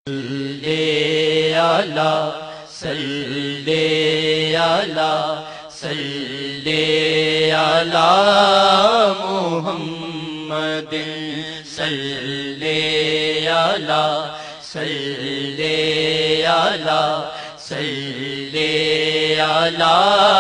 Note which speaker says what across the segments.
Speaker 1: صلی علی صلی علی صلی علی محمد صلی علی صلی علی صلی علی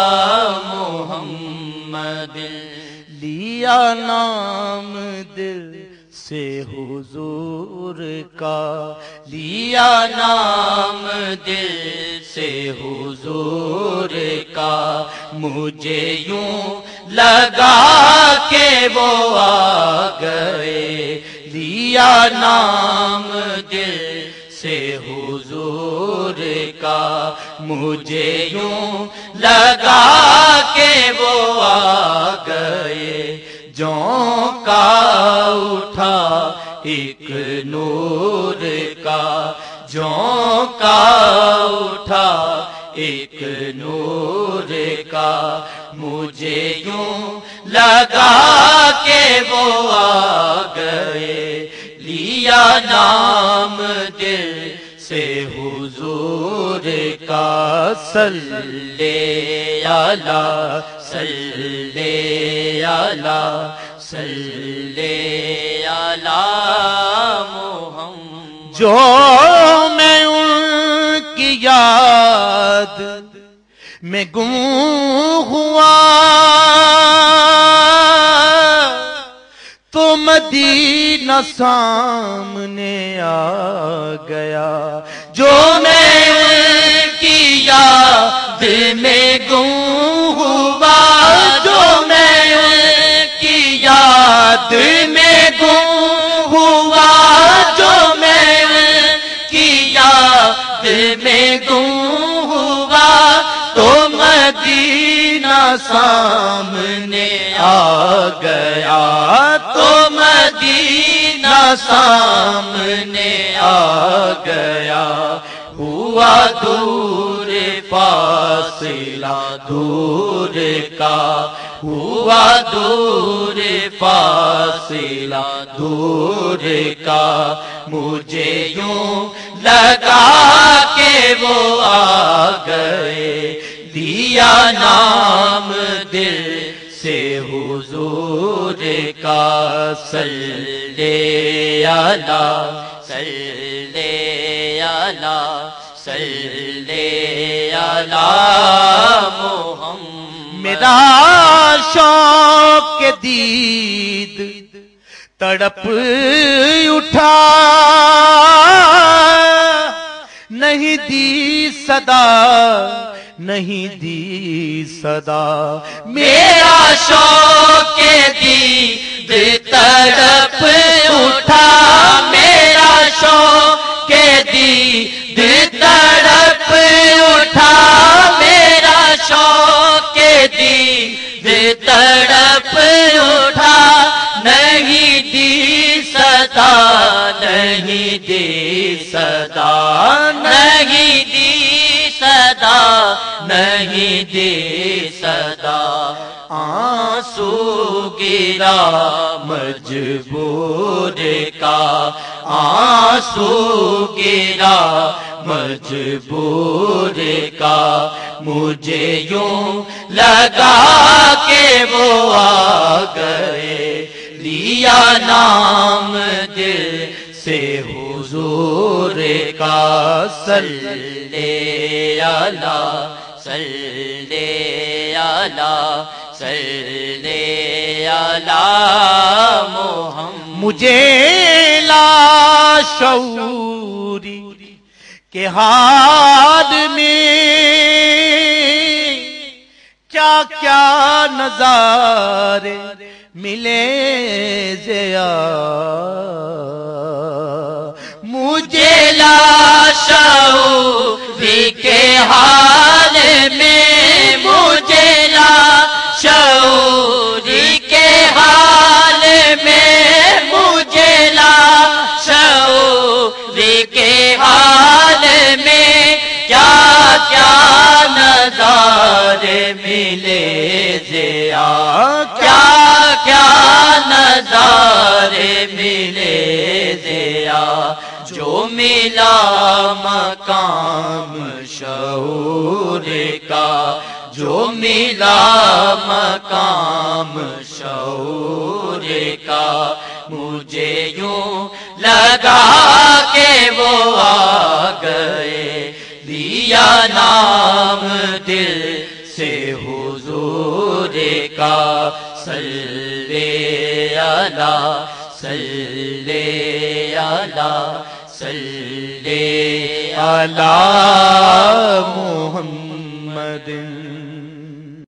Speaker 1: محمد لیا نام دل سے حضور کا لیا نام دل سے حضور کا مجھے یوں لگا کہ وہ آ گئے لیا نام دل سے حضور کا مجھے یوں لگا کہ وہ آ گئے جھونکا اٹھا ایک نور کا جھونکا اٹھا ایک نور کا مجھے یوں لگا کہ وہ آ گئے لیا نام دل سے حضور کا صلی علی صلی علی صلی علی محمد جو میں ان کی یاد میں گم ہوا تو مدینہ سامنے آ گیا جو میں ان کی یاد میں گم ہوا جو میں ان کی یاد میں گم ہوا جو میں ان کی یاد میں گم ہوا تو مدینہ سامنے آ گیا تو مدینہ سامنے آ گیا ہوا دور فاصلہ دور کا ہوا دور فاصلہ دور کا مجھے یوں لگا کہ وہ آ گئے لیا نام دل سے حضور کا صلی علی صلی علی صلی علی محمد میرا شوق دید تڑپ اٹھا نہیں دی صدا نہیں دی صدا میرا شوق دید تڑپ اٹھا میرا شوق دید تڑپ اٹھا میرا شوق دید تڑپ اٹھا نہیں دی صدا نہیں دی صدا نہیں دی صدا نہیں دی صدا آنسو گرا مجبور کا آنسو گرا مجبور کا مجھے یوں لگا کہ وہ آ گئے لیا نام دل سے حضور کا صلی علی صلی علی صلی علی محمد مجھے لاشعوری کے حال میں کیا کیا نظارے ملے ضیا مجھے لاشعوری کے حال میں مجھے لاشعوری کے حال میں مجھے لاشعوری کے حال میں کیا کیا نظارے ملے ضیا کیا کیا نظارے ملے ضیا جو ملا مقام شعور کا جو ملا مقام شعور کا مجھے یوں لگا کہ وہ آ گئے لیا نام دل سے حضور کا صلی اللہ صلی اللہ صلی اللہ محمد